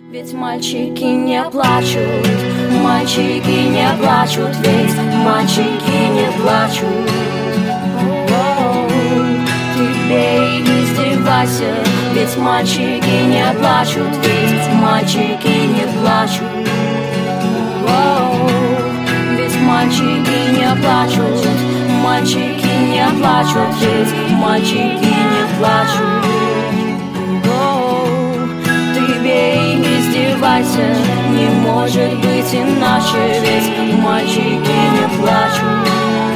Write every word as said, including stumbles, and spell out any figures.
Ведь мальчики не плачут, мальчики не плачут, ведь мальчики не плачут. О-о-о, ты бей, не издевайся, ведь мальчики не плачут, ведь мальчики не плачут. О-о-о, ведь мальчики не плачут, мальчики не плачут, ведь мальчики не плачут. Не может быть иначе, ведь мальчики не плачут.